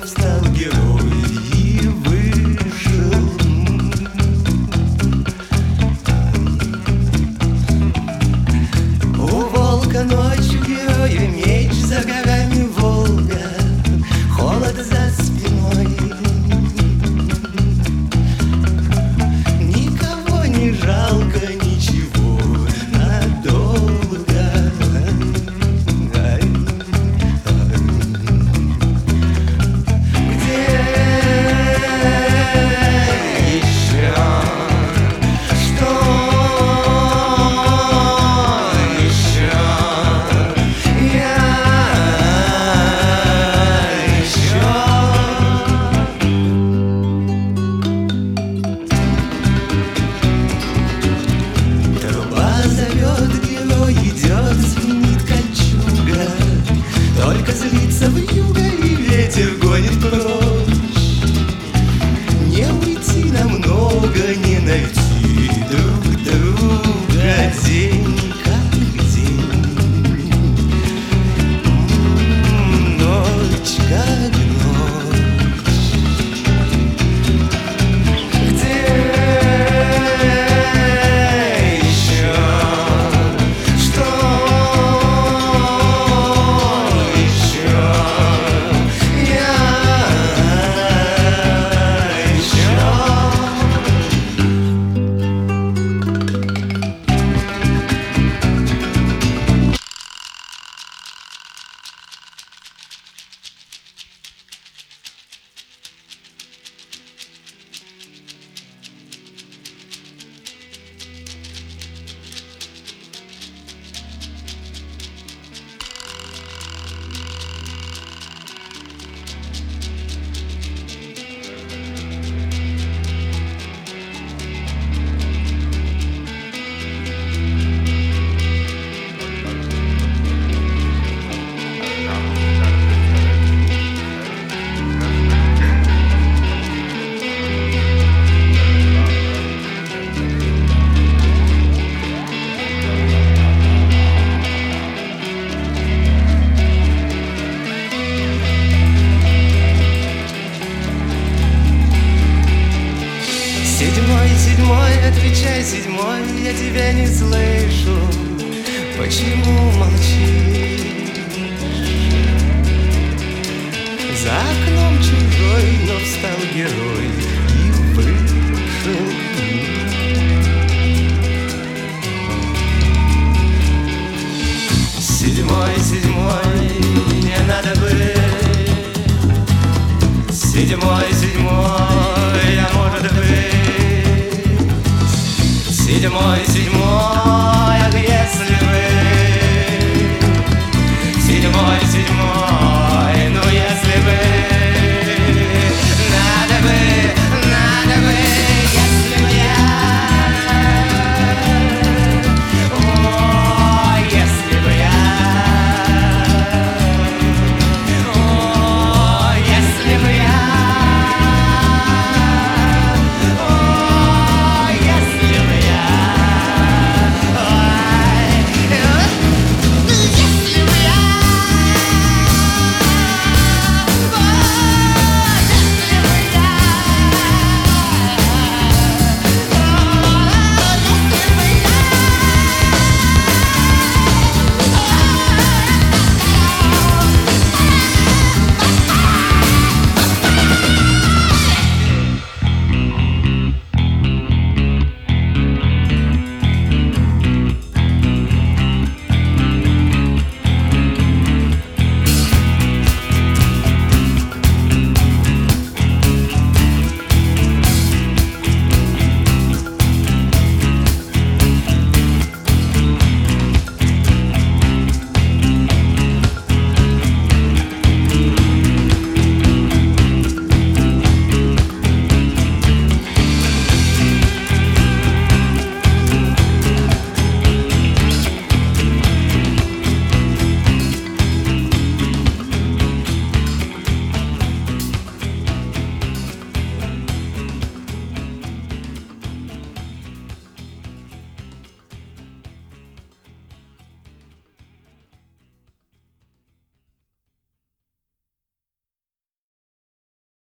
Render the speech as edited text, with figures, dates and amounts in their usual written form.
но встал герой и вышел. У волка ночью героя меч, за горами Волга, холод за спиной. Никого не жалко, ничего надолго. Где еще? Что еще? Я еще. Труба зовет, герой идет, звенит кольчуга. Только злится вьюга, и ветер гонит прочь. Не уйти намного, не найти друг друга. День как день, ночь как ночь. Где еще? Что еще? Я еще. Седьмой, отвечай, седьмой, я тебя не слышу. Почему молчишь? За окном чужой, но встал герой и вышел. Седьмой,